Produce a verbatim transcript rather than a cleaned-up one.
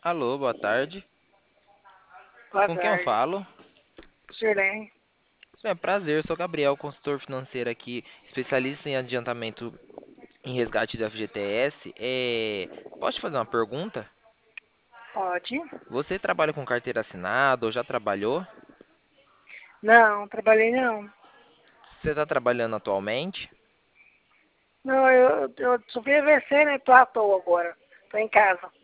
Alô, boa tarde. Boa Com quem eu tarde. falo? Sirene. É prazer, sou Gabriel, consultor financeiro aqui, especialista em adiantamento em resgate do F G T S. É... Posso te fazer uma pergunta? Pode? Você trabalha com carteira assinada ou já trabalhou? Não, trabalhei não. Você está trabalhando atualmente? Não, eu, eu sofri A V C, né? Tô à toa agora. Tô em casa.